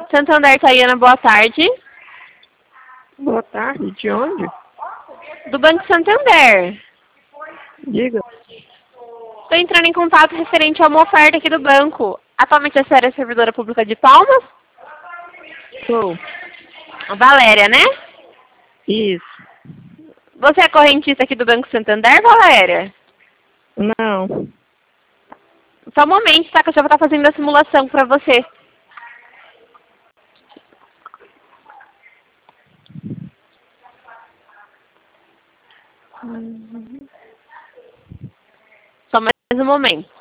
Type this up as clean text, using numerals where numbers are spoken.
Santander, Tayana, boa tarde. Boa tarde, de onde? Do Banco Santander. Diga. Estou entrando em contato referente a uma oferta aqui do banco. Atualmente a senhora é servidora pública de Palmas? Sou. Valéria, né? Isso. Você é correntista aqui do Banco Santander, Valéria? Não. Só um momento, tá? Que eu já vou estar fazendo a simulação para você. Só mais um momento.